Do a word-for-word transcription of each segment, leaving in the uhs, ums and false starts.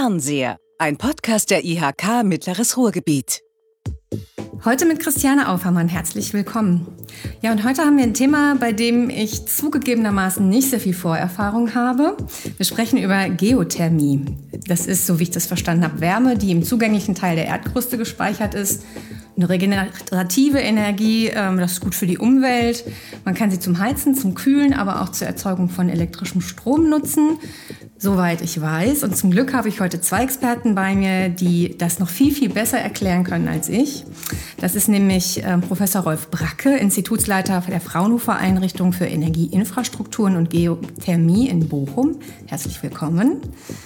Fernseher, ein Podcast der I H K Mittleres Ruhrgebiet. Heute mit Christiane Aufermann, herzlich willkommen. Ja, und heute haben wir ein Thema, bei dem ich zugegebenermaßen nicht sehr viel Vorerfahrung habe. Wir sprechen über Geothermie. Das ist, so wie ich das verstanden habe, Wärme, die im zugänglichen Teil der Erdkruste gespeichert ist. Eine regenerative Energie, das ist gut für die Umwelt. Man kann sie zum Heizen, zum Kühlen, aber auch zur Erzeugung von elektrischem Strom nutzen. Soweit ich weiß. Und zum Glück habe ich heute zwei Experten bei mir, die das noch viel, viel besser erklären können als ich. Das ist nämlich äh, Professor Rolf Bracke, Institutsleiter der Fraunhofer Einrichtung für Energieinfrastrukturen und Geothermie in Bochum. Herzlich willkommen.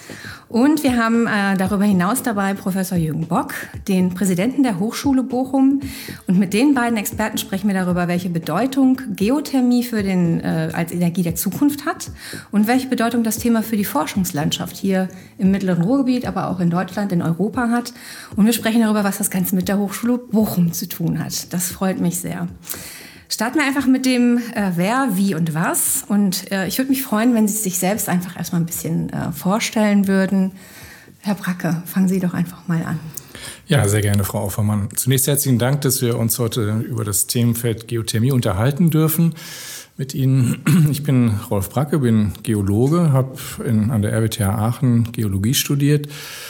Und wir haben äh, darüber hinaus dabei Professor Jürgen Bock, den Präsidenten der Hochschule Bochum. Und mit den beiden Experten sprechen wir darüber, welche Bedeutung Geothermie für den, äh, als Energie der Zukunft hat und welche Bedeutung das Thema für die Forschungslandschaft hier im Mittleren Ruhrgebiet, aber auch in Deutschland, in Europa hat. Und wir sprechen darüber, was das Ganze mit der Hochschule Bochum zu tun hat. Das freut mich sehr. Starten wir einfach mit dem äh, Wer, Wie und Was. Und äh, ich würde mich freuen, wenn Sie sich selbst einfach erstmal ein bisschen äh, vorstellen würden. Herr Bracke, fangen Sie doch einfach mal an. Ja, sehr gerne, Frau Aufermann. Zunächst herzlichen Dank, dass wir uns heute über das Themenfeld Geothermie unterhalten dürfen mit Ihnen. Ich bin Rolf Bracke, bin Geologe, habe an der R W T H Aachen Geologie studiert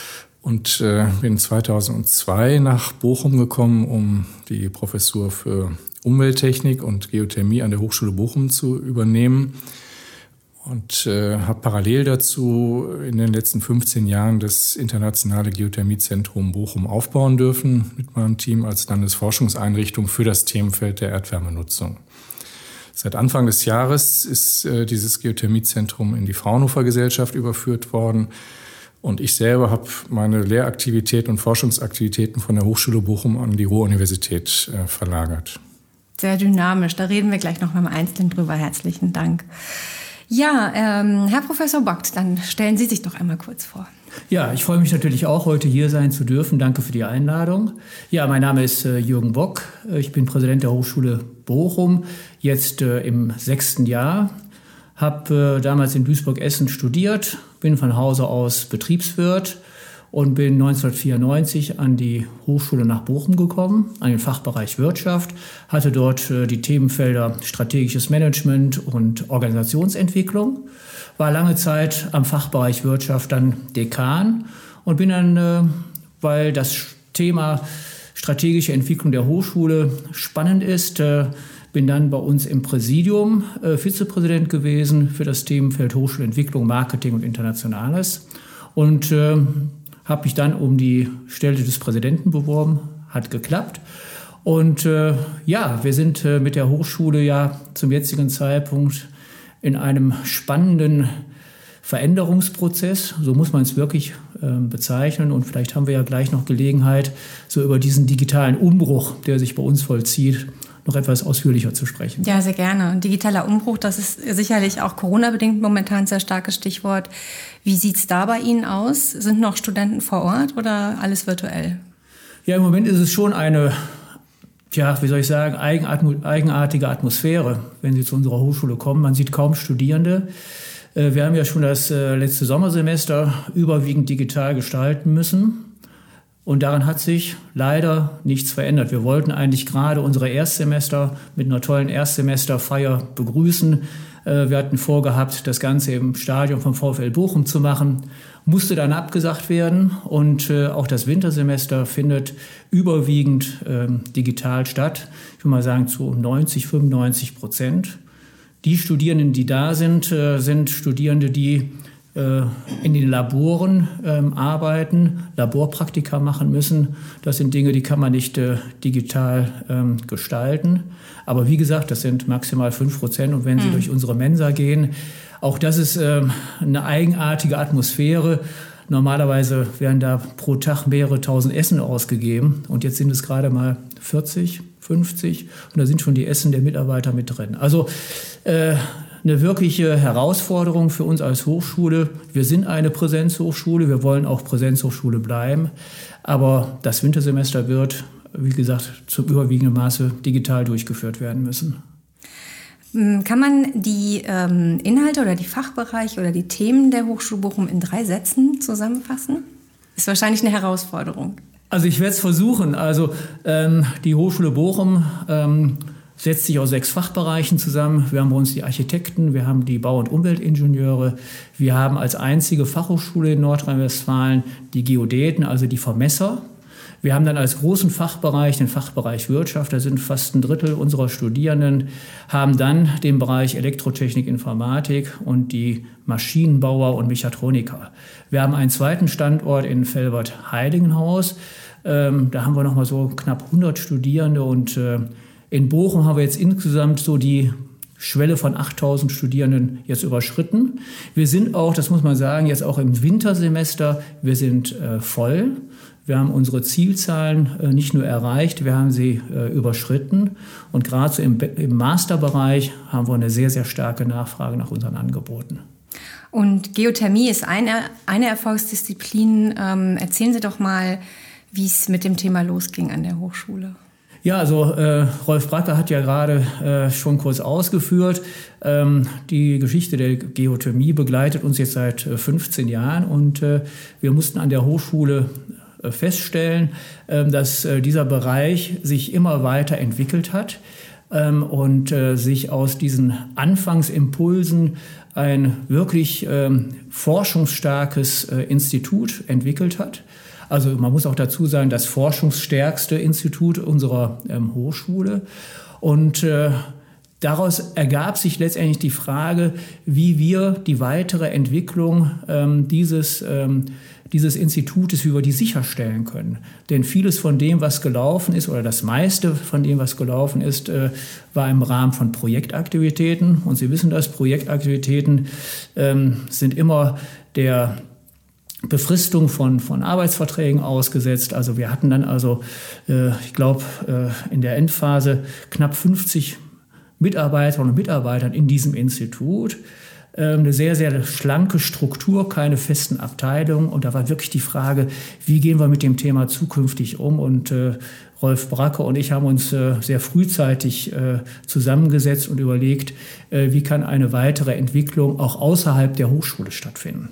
und äh, bin zweitausendzwei nach Bochum gekommen, um die Professur für Umwelttechnik und Geothermie an der Hochschule Bochum zu übernehmen und äh, habe parallel dazu in den letzten fünfzehn Jahren das internationale Geothermiezentrum Bochum aufbauen dürfen mit meinem Team als Landesforschungseinrichtung für das Themenfeld der Erdwärmenutzung. Seit Anfang des Jahres ist äh, dieses Geothermiezentrum in die Fraunhofer Gesellschaft überführt worden. Und ich selber habe meine Lehraktivität und Forschungsaktivitäten von der Hochschule Bochum an die Ruhr-Universität äh, verlagert. Sehr dynamisch, da reden wir gleich noch mal im Einzelnen drüber. Herzlichen Dank. Ja, ähm, Herr Professor Bock, dann stellen Sie sich doch einmal kurz vor. Ja, ich freue mich natürlich auch, heute hier sein zu dürfen. Danke für die Einladung. Ja, mein Name ist äh, Jürgen Bock. Ich bin Präsident der Hochschule Bochum, jetzt äh, im sechsten Jahr. Habe äh, damals in Duisburg-Essen studiert, bin von Hause aus Betriebswirt und bin neunzehnhundertvierundneunzig an die Hochschule nach Bochum gekommen, an den Fachbereich Wirtschaft, hatte dort äh, die Themenfelder strategisches Management und Organisationsentwicklung, war lange Zeit am Fachbereich Wirtschaft dann Dekan und bin dann, äh, weil das Thema strategische Entwicklung der Hochschule spannend ist, äh, bin dann bei uns im Präsidium äh, Vizepräsident gewesen für das Themenfeld Hochschulentwicklung, Marketing und Internationales und äh, habe mich dann um die Stelle des Präsidenten beworben, hat geklappt. Und äh, ja, wir sind äh, mit der Hochschule ja zum jetzigen Zeitpunkt in einem spannenden Veränderungsprozess, so muss man es wirklich äh, bezeichnen. Und vielleicht haben wir ja gleich noch Gelegenheit, so über diesen digitalen Umbruch, der sich bei uns vollzieht, noch etwas ausführlicher zu sprechen. Ja, sehr gerne. Digitaler Umbruch, das ist sicherlich auch Corona-bedingt momentan ein sehr starkes Stichwort. Wie sieht es da bei Ihnen aus? Sind noch Studenten vor Ort oder alles virtuell? Ja, im Moment ist es schon eine, ja, wie soll ich sagen, eigenartige Atmosphäre, wenn Sie zu unserer Hochschule kommen. Man sieht kaum Studierende. Wir haben ja schon das letzte Sommersemester überwiegend digital gestalten müssen. Und daran hat sich leider nichts verändert. Wir wollten eigentlich gerade unsere Erstsemester mit einer tollen Erstsemesterfeier begrüßen. Wir hatten vorgehabt, das Ganze im Stadion vom VfL Bochum zu machen. Musste dann abgesagt werden. Und auch das Wintersemester findet überwiegend digital statt. Ich würde mal sagen zu neunzig, fünfundneunzig Prozent. Die Studierenden, die da sind, sind Studierende, die in den Laboren ähm, arbeiten, Laborpraktika machen müssen. Das sind Dinge, die kann man nicht äh, digital ähm, gestalten. Aber wie gesagt, das sind maximal fünf Prozent. Und wenn Sie hm. durch unsere Mensa gehen, auch das ist ähm, eine eigenartige Atmosphäre. Normalerweise werden da pro Tag mehrere tausend Essen ausgegeben. Und jetzt sind es gerade mal vierzig, fünfzig. Und da sind schon die Essen der Mitarbeiter mit drin. Also äh, eine wirkliche Herausforderung für uns als Hochschule. Wir sind eine Präsenzhochschule, wir wollen auch Präsenzhochschule bleiben. Aber das Wintersemester wird, wie gesagt, zum überwiegenden Maße digital durchgeführt werden müssen. Kann man die ähm, Inhalte oder die Fachbereiche oder die Themen der Hochschule Bochum in drei Sätzen zusammenfassen? Ist wahrscheinlich eine Herausforderung. Also ich werde es versuchen. Also ähm, die Hochschule Bochum ähm, setzt sich aus sechs Fachbereichen zusammen. Wir haben bei uns die Architekten, wir haben die Bau- und Umweltingenieure, wir haben als einzige Fachhochschule in Nordrhein-Westfalen die Geodäten, also die Vermesser. Wir haben dann als großen Fachbereich den Fachbereich Wirtschaft, da sind fast ein Drittel unserer Studierenden, haben dann den Bereich Elektrotechnik, Informatik und die Maschinenbauer und Mechatroniker. Wir haben einen zweiten Standort in Velbert-Heiligenhaus, ähm, da haben wir nochmal so knapp hundert Studierende und äh, in Bochum haben wir jetzt insgesamt so die Schwelle von achttausend Studierenden jetzt überschritten. Wir sind auch, das muss man sagen, jetzt auch im Wintersemester, wir sind äh, voll. Wir haben unsere Zielzahlen äh, nicht nur erreicht, wir haben sie äh, überschritten. Und gerade so im, im Masterbereich haben wir eine sehr, sehr starke Nachfrage nach unseren Angeboten. Und Geothermie ist eine, eine Erfolgsdisziplin. Ähm, erzählen Sie doch mal, wie es mit dem Thema losging an der Hochschule. Ja, also äh, Rolf Bracke hat ja gerade äh, schon kurz ausgeführt. Ähm, die Geschichte der Geothermie begleitet uns jetzt seit äh, fünfzehn Jahren und äh, wir mussten an der Hochschule äh, feststellen, äh, dass äh, dieser Bereich sich immer weiter entwickelt hat ähm, und äh, sich aus diesen Anfangsimpulsen ein wirklich ähm, forschungsstarkes äh, Institut entwickelt hat. Also man muss auch dazu sagen, das forschungsstärkste Institut unserer ähm, Hochschule. Und äh, daraus ergab sich letztendlich die Frage, wie wir die weitere Entwicklung ähm, dieses, ähm, dieses Institutes, wie wir die sicherstellen können. Denn vieles von dem, was gelaufen ist, oder das meiste von dem, was gelaufen ist, äh, war im Rahmen von Projektaktivitäten. Und Sie wissen das, Projektaktivitäten ähm, sind immer der Befristung von, von Arbeitsverträgen ausgesetzt. Also wir hatten dann also, äh, ich glaube, äh, in der Endphase knapp fünfzig Mitarbeiterinnen und Mitarbeitern in diesem Institut. Äh, eine sehr, sehr schlanke Struktur, keine festen Abteilungen. Und da war wirklich die Frage, wie gehen wir mit dem Thema zukünftig um? Und äh, Rolf Bracke und ich haben uns äh, sehr frühzeitig äh, zusammengesetzt und überlegt, äh, wie kann eine weitere Entwicklung auch außerhalb der Hochschule stattfinden.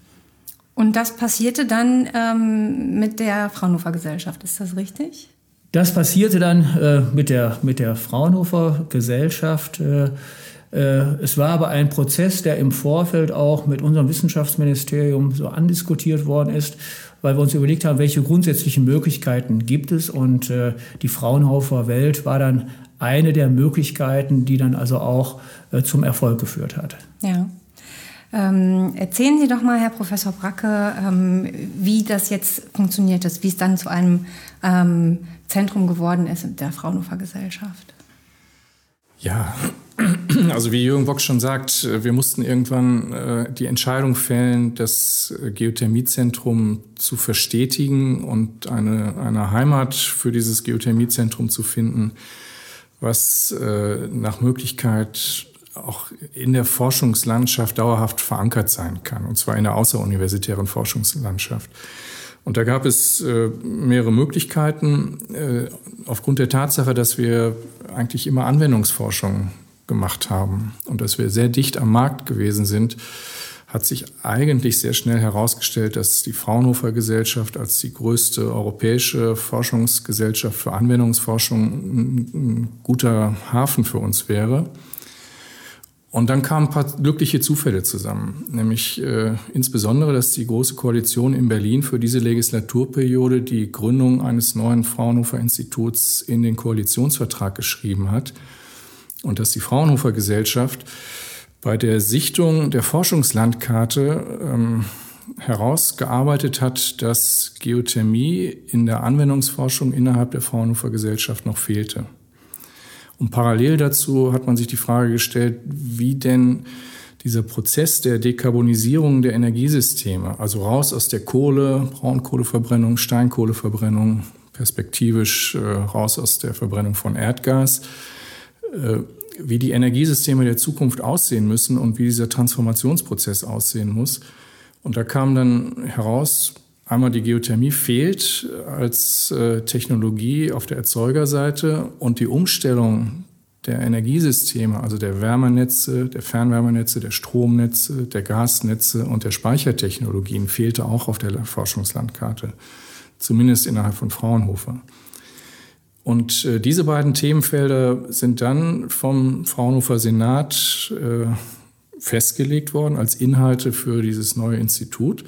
Und das passierte dann ähm, mit der Fraunhofer Gesellschaft, ist das richtig? Das passierte dann äh, mit der, mit der Fraunhofer Gesellschaft. Äh, äh, es war aber ein Prozess, der im Vorfeld auch mit unserem Wissenschaftsministerium so andiskutiert worden ist, weil wir uns überlegt haben, welche grundsätzlichen Möglichkeiten gibt es. Und äh, die Fraunhofer Welt war dann eine der Möglichkeiten, die dann also auch äh, zum Erfolg geführt hat. Ja. Ähm, erzählen Sie doch mal, Herr Professor Bracke, ähm, wie das jetzt funktioniert ist, wie es dann zu einem ähm, Zentrum geworden ist in der Fraunhofer Gesellschaft. Ja, also wie Jürgen Bock schon sagt, wir mussten irgendwann äh, die Entscheidung fällen, das Geothermiezentrum zu verstetigen und eine, eine Heimat für dieses Geothermiezentrum zu finden, was äh, nach Möglichkeit auch in der Forschungslandschaft dauerhaft verankert sein kann, und zwar in der außeruniversitären Forschungslandschaft. Und da gab es äh, mehrere Möglichkeiten. Äh, aufgrund der Tatsache, dass wir eigentlich immer Anwendungsforschung gemacht haben und dass wir sehr dicht am Markt gewesen sind, hat sich eigentlich sehr schnell herausgestellt, dass die Fraunhofer Gesellschaft als die größte europäische Forschungsgesellschaft für Anwendungsforschung ein, ein guter Hafen für uns wäre. Und dann kamen ein paar glückliche Zufälle zusammen, nämlich äh, insbesondere, dass die Große Koalition in Berlin für diese Legislaturperiode die Gründung eines neuen Fraunhofer Instituts in den Koalitionsvertrag geschrieben hat und dass die Fraunhofer Gesellschaft bei der Sichtung der Forschungslandkarte ähm, herausgearbeitet hat, dass Geothermie in der Anwendungsforschung innerhalb der Fraunhofer Gesellschaft noch fehlte. Und parallel dazu hat man sich die Frage gestellt, wie denn dieser Prozess der Dekarbonisierung der Energiesysteme, also raus aus der Kohle, Braunkohleverbrennung, Steinkohleverbrennung, perspektivisch äh, raus aus der Verbrennung von Erdgas, äh, wie die Energiesysteme der Zukunft aussehen müssen und wie dieser Transformationsprozess aussehen muss. Und da kam dann heraus, einmal die Geothermie fehlt als äh, Technologie auf der Erzeugerseite und die Umstellung der Energiesysteme, also der Wärmenetze, der Fernwärmenetze, der Stromnetze, der Gasnetze und der Speichertechnologien fehlte auch auf der Forschungslandkarte, zumindest innerhalb von Fraunhofer. Und äh, diese beiden Themenfelder sind dann vom Fraunhofer Senat äh, festgelegt worden als Inhalte für dieses neue Institut.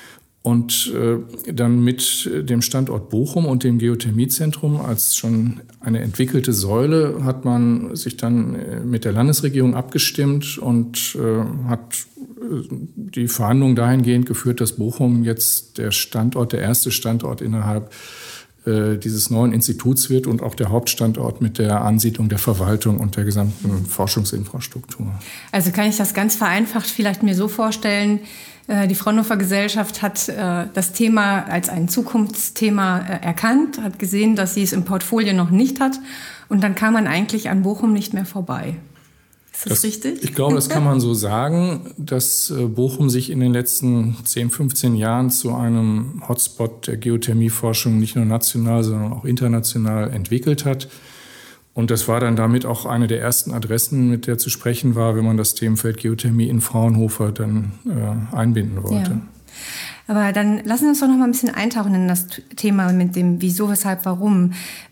Und äh, dann mit dem Standort Bochum und dem Geothermiezentrum als schon eine entwickelte Säule hat man sich dann äh, mit der Landesregierung abgestimmt und äh, hat äh, die Verhandlungen dahingehend geführt, dass Bochum jetzt der Standort, der erste Standort innerhalb äh, dieses neuen Instituts wird und auch der Hauptstandort mit der Ansiedlung der Verwaltung und der gesamten Forschungsinfrastruktur. Also kann ich das ganz vereinfacht vielleicht mir so vorstellen, die Fraunhofer Gesellschaft hat äh, das Thema als ein Zukunftsthema äh, erkannt, hat gesehen, dass sie es im Portfolio noch nicht hat. Und dann kam man eigentlich an Bochum nicht mehr vorbei. Ist das, das richtig? Ich glaube, das kann man so sagen, dass äh, Bochum sich in den letzten zehn, fünfzehn Jahren zu einem Hotspot der Geothermieforschung nicht nur national, sondern auch international entwickelt hat. Und das war dann damit auch eine der ersten Adressen, mit der zu sprechen war, wenn man das Themenfeld Geothermie in Fraunhofer dann äh, einbinden wollte. Ja. Aber dann lassen wir uns doch noch mal ein bisschen eintauchen in das Thema mit dem Wieso, Weshalb, Warum.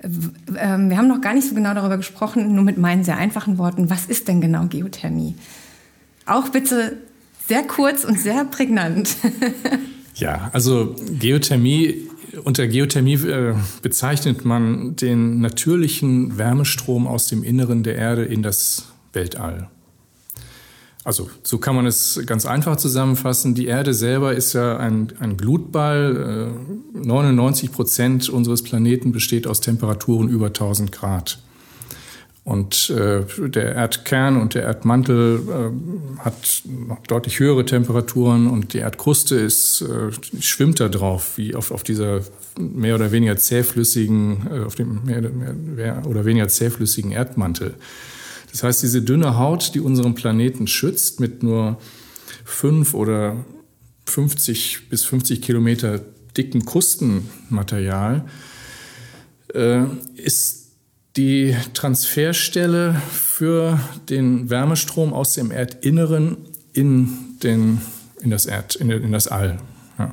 Wir haben noch gar nicht so genau darüber gesprochen, nur mit meinen sehr einfachen Worten. Was ist denn genau Geothermie? Auch bitte sehr kurz und sehr prägnant. Ja, also Geothermie... Unter Geothermie äh, bezeichnet man den natürlichen Wärmestrom aus dem Inneren der Erde in das Weltall. Also so kann man es ganz einfach zusammenfassen. Die Erde selber ist ja ein, ein Glutball. Äh, neunundneunzig Prozent unseres Planeten besteht aus Temperaturen über tausend Grad. Und äh, der Erdkern und der Erdmantel äh, hat noch deutlich höhere Temperaturen und die Erdkruste ist, äh, schwimmt da drauf, wie auf, auf dieser mehr oder weniger zähflüssigen, äh, auf dem mehr, mehr oder weniger zähflüssigen Erdmantel. Das heißt, diese dünne Haut, die unseren Planeten schützt, mit nur fünf oder fünfzig bis fünfzig Kilometer dicken Krustenmaterial, äh, ist die Transferstelle für den Wärmestrom aus dem Erdinneren in, den, in, das, Erd, in, in das All. Ja.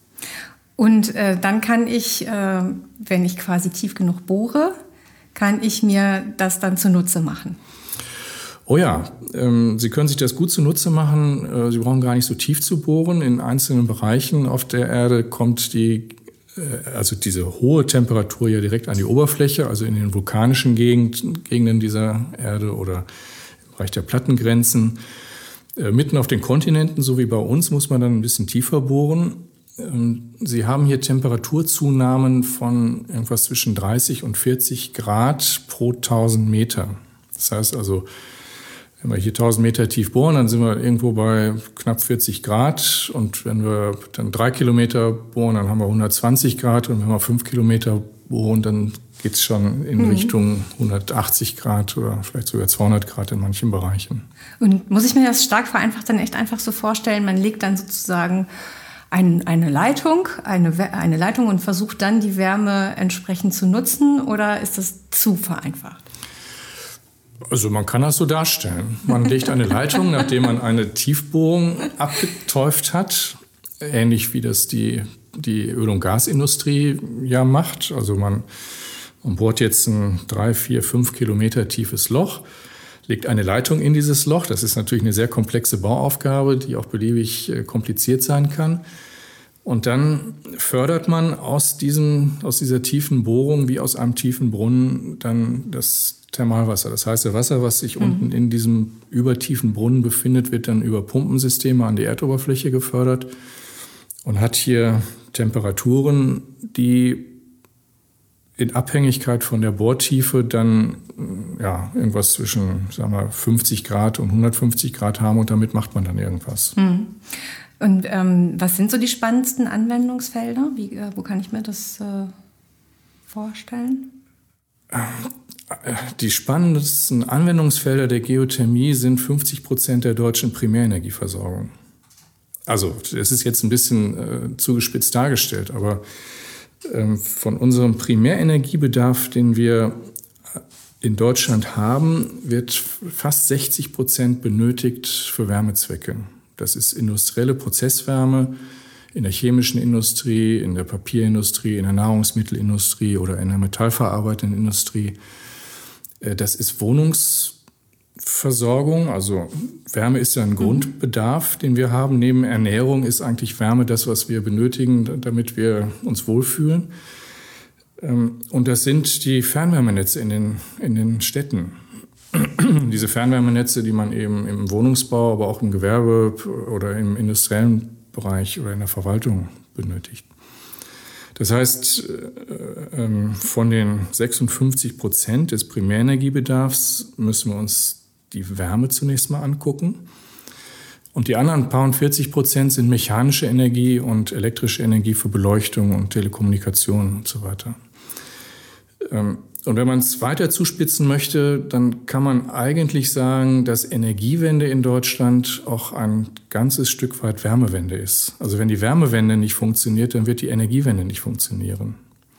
Und äh, dann kann ich, äh, wenn ich quasi tief genug bohre, kann ich mir das dann zunutze machen. Oh ja, ähm, Sie können sich das gut zunutze machen. Äh, Sie brauchen gar nicht so tief zu bohren. In einzelnen Bereichen auf der Erde kommt die also diese hohe Temperatur ja direkt an die Oberfläche, also in den vulkanischen Gegend, Gegenden dieser Erde oder im Bereich der Plattengrenzen. Äh, mitten auf den Kontinenten, so wie bei uns, muss man dann ein bisschen tiefer bohren. Ähm, Sie haben hier Temperaturzunahmen von irgendwas zwischen dreißig und vierzig Grad pro tausend Meter. Das heißt also, wenn wir hier tausend Meter tief bohren, dann sind wir irgendwo bei knapp vierzig Grad. Und wenn wir dann drei Kilometer bohren, dann haben wir hundertzwanzig Grad. Und wenn wir fünf Kilometer bohren, dann geht es schon in mhm. Richtung hundertachtzig Grad oder vielleicht sogar zweihundert Grad in manchen Bereichen. Und muss ich mir das stark vereinfacht dann echt einfach so vorstellen, man legt dann sozusagen ein, eine Leitung, eine, eine Leitung und versucht dann die Wärme entsprechend zu nutzen? Oder ist das zu vereinfacht? Also man kann das so darstellen. Man legt eine Leitung, nachdem man eine Tiefbohrung abgetäuft hat, ähnlich wie das die, die Öl- und Gasindustrie ja macht. Also man, man bohrt jetzt ein drei, vier, fünf Kilometer tiefes Loch, legt eine Leitung in dieses Loch. Das ist natürlich eine sehr komplexe Bauaufgabe, die auch beliebig kompliziert sein kann. Und dann fördert man aus, diesem, aus dieser tiefen Bohrung wie aus einem tiefen Brunnen dann das Thermalwasser. Das heißt, das Wasser, was sich mhm. unten in diesem übertiefen Brunnen befindet, wird dann über Pumpensysteme an die Erdoberfläche gefördert und hat hier Temperaturen, die in Abhängigkeit von der Bohrtiefe dann ja, irgendwas zwischen sagen wir, fünfzig Grad und hundertfünfzig Grad haben und damit macht man dann irgendwas. Mhm. Und ähm, was sind so die spannendsten Anwendungsfelder? Wie, äh, wo kann ich mir das äh, vorstellen? Die spannendsten Anwendungsfelder der Geothermie sind fünfzig Prozent der deutschen Primärenergieversorgung. Also es ist jetzt ein bisschen äh, zugespitzt dargestellt, aber äh, von unserem Primärenergiebedarf, den wir in Deutschland haben, wird fast sechzig Prozent benötigt für Wärmezwecke. Das ist industrielle Prozesswärme in der chemischen Industrie, in der Papierindustrie, in der Nahrungsmittelindustrie oder in der metallverarbeitenden Industrie. Das ist Wohnungsversorgung, also Wärme ist ja ein Grundbedarf, den wir haben. Neben Ernährung ist eigentlich Wärme das, was wir benötigen, damit wir uns wohlfühlen. Und das sind die Fernwärmenetze in den, in den Städten. Diese Fernwärmenetze, die man eben im Wohnungsbau, aber auch im Gewerbe oder im industriellen Bereich oder in der Verwaltung benötigt. Das heißt, von den sechsundfünfzig Prozent des Primärenergiebedarfs müssen wir uns die Wärme zunächst mal angucken. Und die anderen paar vierzig Prozent sind mechanische Energie und elektrische Energie für Beleuchtung und Telekommunikation und so weiter. Und wenn man es weiter zuspitzen möchte, dann kann man eigentlich sagen, dass Energiewende in Deutschland auch ein ganzes Stück weit Wärmewende ist. Also wenn die Wärmewende nicht funktioniert, dann wird die Energiewende nicht funktionieren.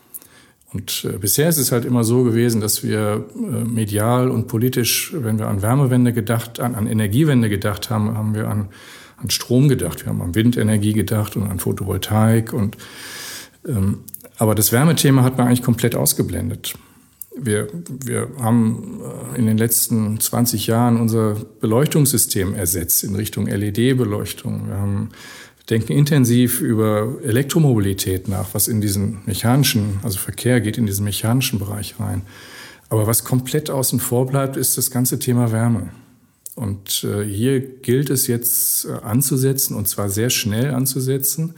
Und äh, bisher ist es halt immer so gewesen, dass wir äh, medial und politisch, wenn wir an Wärmewende gedacht, an, an Energiewende gedacht haben, haben wir an, an Strom gedacht. Wir haben an Windenergie gedacht und an Photovoltaik. Und, ähm, aber das Wärmethema hat man eigentlich komplett ausgeblendet. Wir, wir haben in den letzten zwanzig Jahren unser Beleuchtungssystem ersetzt in Richtung L E D-Beleuchtung. Wir haben, denken intensiv über Elektromobilität nach, was in diesen mechanischen, also Verkehr geht in diesen mechanischen Bereich rein. Aber was komplett außen vor bleibt, ist das ganze Thema Wärme. Und äh, hier gilt es jetzt äh, anzusetzen, und zwar sehr schnell anzusetzen,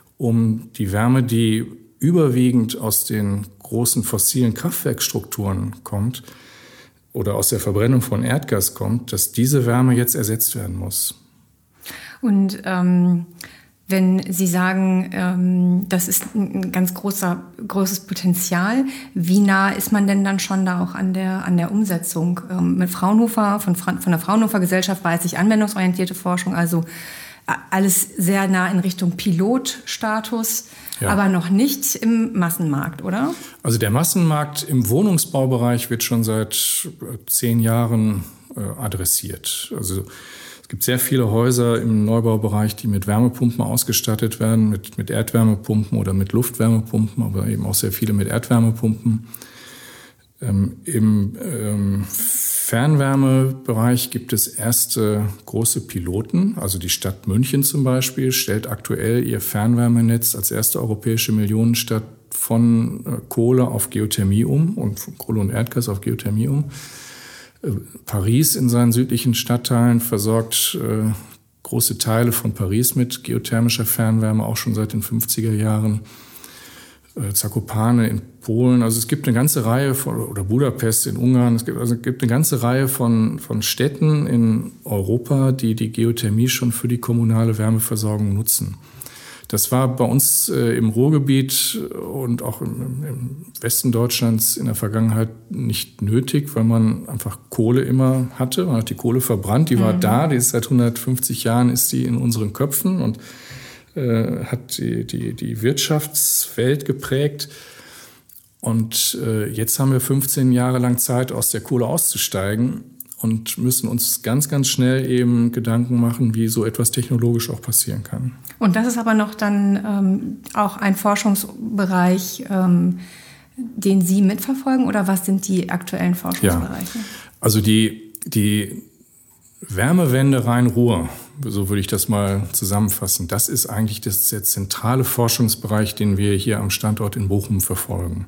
um die Wärme, die überwiegend aus den großen fossilen Kraftwerkstrukturen kommt oder aus der Verbrennung von Erdgas kommt, dass diese Wärme jetzt ersetzt werden muss. Und ähm, wenn Sie sagen, ähm, das ist ein ganz großer, großes Potenzial, wie nah ist man denn dann schon da auch an der, an der Umsetzung? Ähm, mit Fraunhofer, von, von der Fraunhofer Gesellschaft weiß ich anwendungsorientierte Forschung, also alles sehr nah in Richtung Pilotstatus, ja. Aber noch nicht im Massenmarkt, oder? Also der Massenmarkt im Wohnungsbaubereich wird schon seit zehn Jahren äh, adressiert. Also es gibt sehr viele Häuser im Neubaubereich, die mit Wärmepumpen ausgestattet werden, mit, mit Erdwärmepumpen oder mit Luftwärmepumpen, aber eben auch sehr viele mit Erdwärmepumpen. Ähm, Im ähm, Fernwärmebereich gibt es erste große Piloten. Also die Stadt München zum Beispiel stellt aktuell ihr Fernwärmenetz als erste europäische Millionenstadt von äh, Kohle auf Geothermie um und von Kohle und Erdgas auf Geothermie um. Äh, Paris in seinen südlichen Stadtteilen versorgt äh, große Teile von Paris mit geothermischer Fernwärme, auch schon seit den fünfziger Jahren. Zakopane in Polen, also es gibt eine ganze Reihe von, oder Budapest in Ungarn, es gibt, also es gibt eine ganze Reihe von, von Städten in Europa, die die Geothermie schon für die kommunale Wärmeversorgung nutzen. Das war bei uns äh, im Ruhrgebiet und auch im, im Westen Deutschlands in der Vergangenheit nicht nötig, weil man einfach Kohle immer hatte. Man hat die Kohle verbrannt, die mhm. war da, die ist seit hundertfünfzig Jahren ist die in unseren Köpfen und hat die, die, die Wirtschaftswelt geprägt. Und äh, jetzt haben wir fünfzehn Jahre lang Zeit, aus der Kohle auszusteigen und müssen uns ganz, ganz schnell eben Gedanken machen, wie so etwas technologisch auch passieren kann. Und das ist aber noch dann ähm, auch ein Forschungsbereich, ähm, den Sie mitverfolgen, oder was sind die aktuellen Forschungsbereiche? Ja, also die, die Wärmewende Rhein-Ruhr, so würde ich das mal zusammenfassen. Das ist eigentlich das, der zentrale Forschungsbereich, den wir hier am Standort in Bochum verfolgen.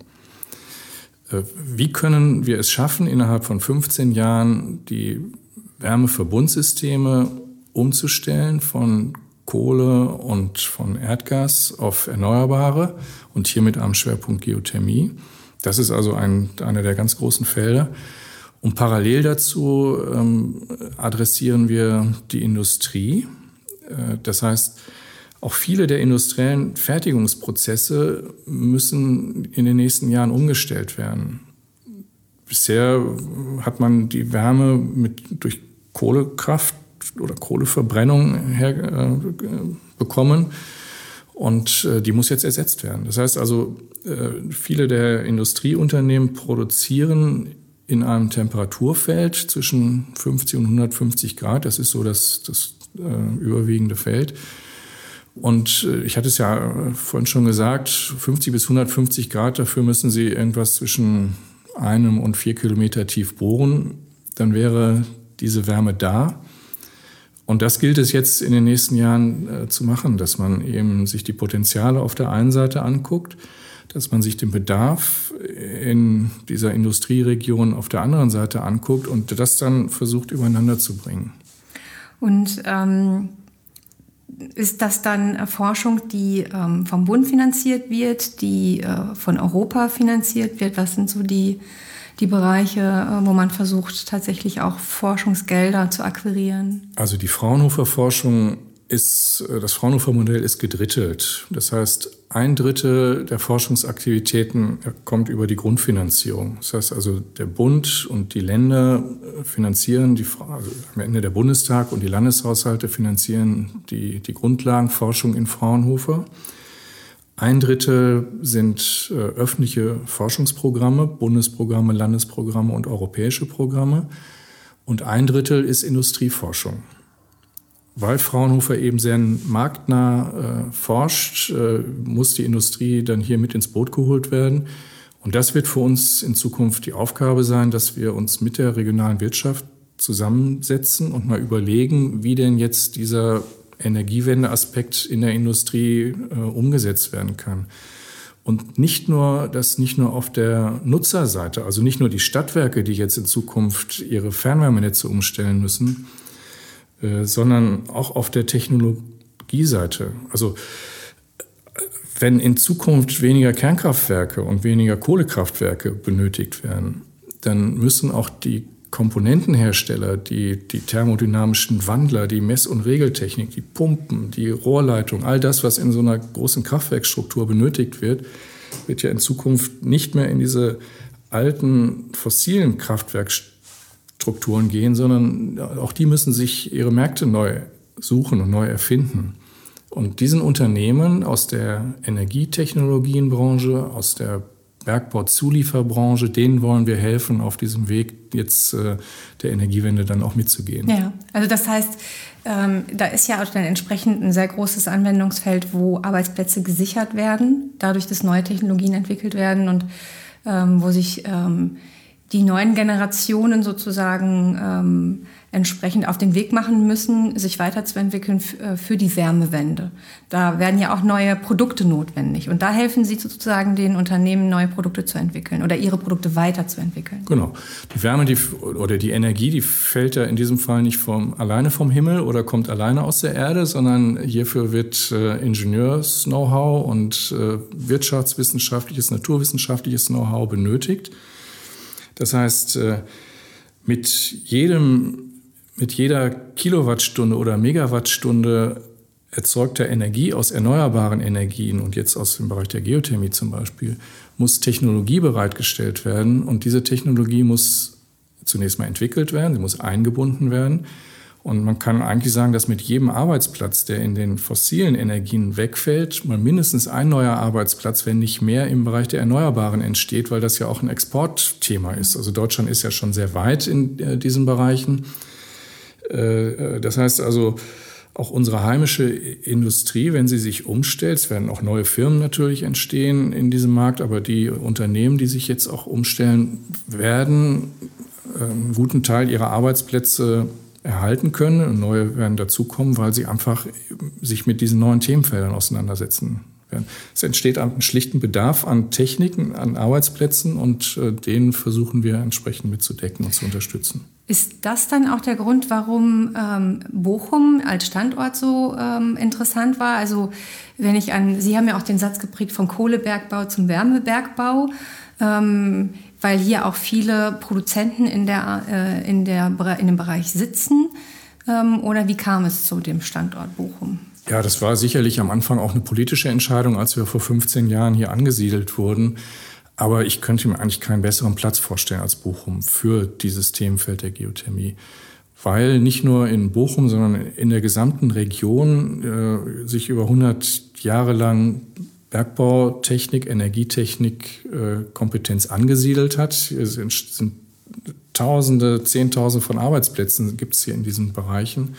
Wie können wir es schaffen, innerhalb von fünfzehn Jahren die Wärmeverbundsysteme umzustellen von Kohle und von Erdgas auf Erneuerbare und hier mit einem Schwerpunkt Geothermie? Das ist also ein, einer der ganz großen Felder. Und parallel dazu ähm, adressieren wir die Industrie. Äh, das heißt, auch viele der industriellen Fertigungsprozesse müssen in den nächsten Jahren umgestellt werden. Bisher hat man die Wärme mit, durch Kohlekraft oder Kohleverbrennung her, äh, bekommen und äh, die muss jetzt ersetzt werden. Das heißt also, äh, viele der Industrieunternehmen produzieren in einem Temperaturfeld zwischen fünfzig und hundertfünfzig Grad. Das ist so das, das äh, überwiegende Feld. Und äh, ich hatte es ja vorhin schon gesagt, fünfzig bis hundertfünfzig Grad, dafür müssen Sie irgendwas zwischen einem und vier Kilometer tief bohren. Dann wäre diese Wärme da. Und das gilt es jetzt in den nächsten Jahren äh, zu machen, dass man eben sich die Potenziale auf der einen Seite anguckt, dass man sich den Bedarf in dieser Industrieregion auf der anderen Seite anguckt und das dann versucht übereinander zu bringen. Und ähm, ist das dann Forschung, die ähm, vom Bund finanziert wird, die äh, von Europa finanziert wird? Was sind so die, die Bereiche, äh, wo man versucht, tatsächlich auch Forschungsgelder zu akquirieren? Also die Fraunhofer-Forschung ist, das Fraunhofer-Modell ist gedrittelt. Das heißt, ein Drittel der Forschungsaktivitäten kommt über die Grundfinanzierung. Das heißt also, der Bund und die Länder finanzieren, die, also am Ende der Bundestag und die Landeshaushalte finanzieren die, die Grundlagenforschung in Fraunhofer. Ein Drittel sind äh, öffentliche Forschungsprogramme, Bundesprogramme, Landesprogramme und europäische Programme. Und ein Drittel ist Industrieforschung. Weil Fraunhofer eben sehr marktnah äh, forscht, äh, muss die Industrie dann hier mit ins Boot geholt werden. Und das wird für uns in Zukunft die Aufgabe sein, dass wir uns mit der regionalen Wirtschaft zusammensetzen und mal überlegen, wie denn jetzt dieser Energiewendeaspekt in der Industrie äh, umgesetzt werden kann. Und nicht nur, dass nicht nur auf der Nutzerseite, also nicht nur die Stadtwerke, die jetzt in Zukunft ihre Fernwärmenetze umstellen müssen, sondern auch auf der Technologieseite. Also wenn in Zukunft weniger Kernkraftwerke und weniger Kohlekraftwerke benötigt werden, dann müssen auch die Komponentenhersteller, die, die thermodynamischen Wandler, die Mess- und Regeltechnik, die Pumpen, die Rohrleitung, all das, was in so einer großen Kraftwerkstruktur benötigt wird, wird ja in Zukunft nicht mehr in diese alten fossilen Kraftwerkstrukturen Strukturen gehen, sondern auch die müssen sich ihre Märkte neu suchen und neu erfinden. Und diesen Unternehmen aus der Energietechnologienbranche, aus der Bergbauzulieferbranche, denen wollen wir helfen, auf diesem Weg jetzt äh, der Energiewende dann auch mitzugehen. Ja, also das heißt, ähm, da ist ja auch dann entsprechend ein sehr großes Anwendungsfeld, wo Arbeitsplätze gesichert werden, dadurch, dass neue Technologien entwickelt werden und ähm, wo sich ähm, die neuen Generationen sozusagen ähm, entsprechend auf den Weg machen müssen, sich weiterzuentwickeln f- für die Wärmewende. Da werden ja auch neue Produkte notwendig. Und da helfen Sie sozusagen den Unternehmen, neue Produkte zu entwickeln oder ihre Produkte weiterzuentwickeln. Genau. Die Wärme die, oder die Energie, die fällt ja in diesem Fall nicht vom, alleine vom Himmel oder kommt alleine aus der Erde, sondern hierfür wird äh, Ingenieurs-Know-how und äh, wirtschaftswissenschaftliches, naturwissenschaftliches Know-how benötigt. Das heißt, mit jedem, mit jeder Kilowattstunde oder Megawattstunde erzeugter Energie aus erneuerbaren Energien und jetzt aus dem Bereich der Geothermie zum Beispiel, muss Technologie bereitgestellt werden. Und diese Technologie muss zunächst mal entwickelt werden, sie muss eingebunden werden. Und man kann eigentlich sagen, dass mit jedem Arbeitsplatz, der in den fossilen Energien wegfällt, mal mindestens ein neuer Arbeitsplatz, wenn nicht mehr, im Bereich der Erneuerbaren entsteht, weil das ja auch ein Exportthema ist. Also Deutschland ist ja schon sehr weit in äh, diesen Bereichen. Äh, das heißt also, auch unsere heimische Industrie, wenn sie sich umstellt, es werden auch neue Firmen natürlich entstehen in diesem Markt, aber die Unternehmen, die sich jetzt auch umstellen, werden äh, einen guten Teil ihrer Arbeitsplätze erhalten können und neue werden dazukommen, weil sie einfach sich mit diesen neuen Themenfeldern auseinandersetzen werden. Es entsteht einen schlichten Bedarf an Techniken, an Arbeitsplätzen und äh, den versuchen wir entsprechend mitzudecken und zu unterstützen. Ist das dann auch der Grund, warum ähm, Bochum als Standort so ähm, interessant war? Also wenn ich an, Sie haben ja auch den Satz geprägt vom Kohlebergbau zum Wärmebergbau. Ähm, weil hier auch viele Produzenten in, der, äh, in, der, in dem Bereich sitzen? Ähm, oder wie kam es zu dem Standort Bochum? Ja, das war sicherlich am Anfang auch eine politische Entscheidung, als wir vor fünfzehn Jahren hier angesiedelt wurden. Aber ich könnte mir eigentlich keinen besseren Platz vorstellen als Bochum für dieses Themenfeld der Geothermie. Weil nicht nur in Bochum, sondern in der gesamten Region äh, sich über hundert Jahre lang Bergbautechnik, Energietechnik, äh, Kompetenz angesiedelt hat. Es sind Tausende, Zehntausende von Arbeitsplätzen gibt es hier in diesen Bereichen.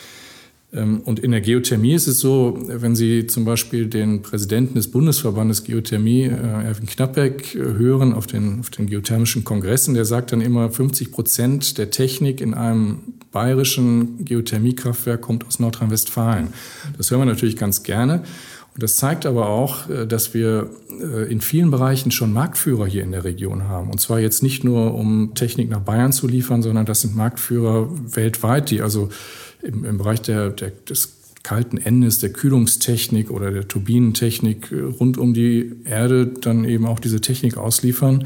Und in der Geothermie ist es so, wenn Sie zum Beispiel den Präsidenten des Bundesverbandes Geothermie, Erwin Knappeck, hören auf den, auf den geothermischen Kongressen, der sagt dann immer, fünfzig Prozent der Technik in einem bayerischen Geothermiekraftwerk kommt aus Nordrhein-Westfalen. Das hören wir natürlich ganz gerne. Und das zeigt aber auch, dass wir in vielen Bereichen schon Marktführer hier in der Region haben. Und zwar jetzt nicht nur, um Technik nach Bayern zu liefern, sondern das sind Marktführer weltweit, die also im, im Bereich der, der, des kalten Endes, der Kühlungstechnik oder der Turbinentechnik rund um die Erde dann eben auch diese Technik ausliefern.